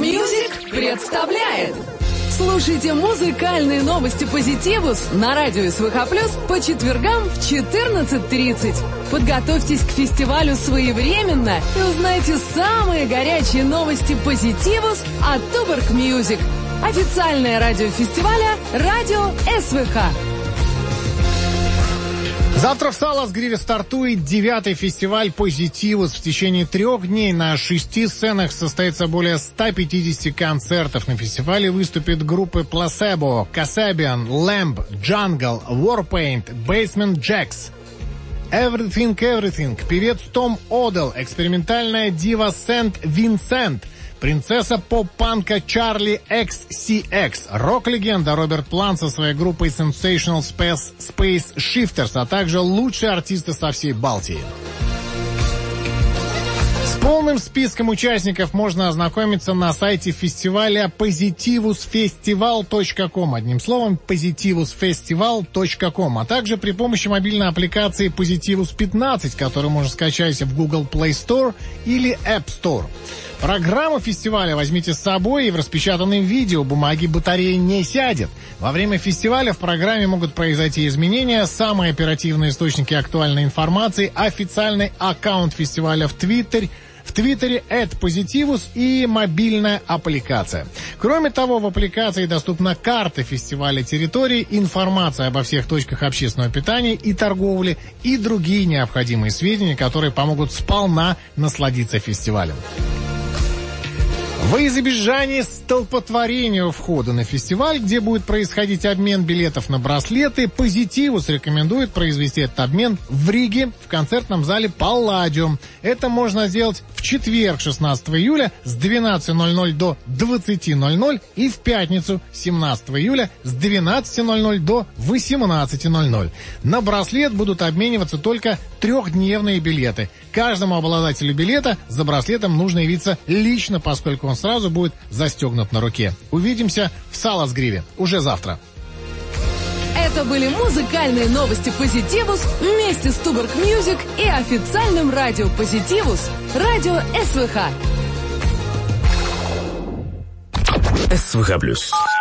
Music представляет. Слушайте музыкальные новости «Позитивус» на радио СВХ Плюс по четвергам в 14:30. Подготовьтесь к фестивалю своевременно и узнайте самые горячие новости «Позитивус» от Туборг Мьюзик. Официальное радио фестиваля «Радио СВХ». Завтра в Саласгриве стартует 9-й фестиваль «Позитивус». В течение 3 дней на 6 сценах состоится более 150 концертов. На фестивале выступят группы Placebo, Kasabian, Lamb, Jungle, Warpaint, Basement Jaxx, Everything, певец Том Одел, экспериментальная дива Сент-Винсент, принцесса поп-панка Чарли XCX, рок-легенда Роберт Плант со своей группой Sensational Space Shifters, а также лучшие артисты со всей Балтии. С полным списком участников можно ознакомиться на сайте фестиваля positivusfestival.com. Одним словом, positivusfestival.com, а также при помощи мобильной аппликации Positivus 15, которую можно скачать в Google Play Store или App Store. Программу фестиваля возьмите с собой, и в распечатанном видео бумаги батареи не сядет. Во время фестиваля в программе могут произойти изменения. Самые оперативные источники актуальной информации, официальный аккаунт фестиваля в Твиттере @Positivus и мобильная аппликация. Кроме того, в аппликации доступна карта фестиваля территории, информация обо всех точках общественного питания и торговли и другие необходимые сведения, которые помогут сполна насладиться фестивалем. Во избежание столпотворения у входа на фестиваль, где будет происходить обмен билетов на браслеты, Позитивус рекомендует произвести этот обмен в Риге в концертном зале Палладиум. Это можно сделать в четверг, 16 июля с 12:00 до 20:00 и в пятницу, 17 июля с 12:00 до 18:00. На браслет будут обмениваться только 3-дневные билеты. Каждому обладателю билета за браслетом нужно явиться лично, поскольку он сразу будет застегнут на руке. Увидимся в Саласгриве уже завтра. Это были музыкальные новости «Позитивус» вместе с Туборг Мьюзик и официальным радио «Позитивус» радио СВХ. СВХ Плюс.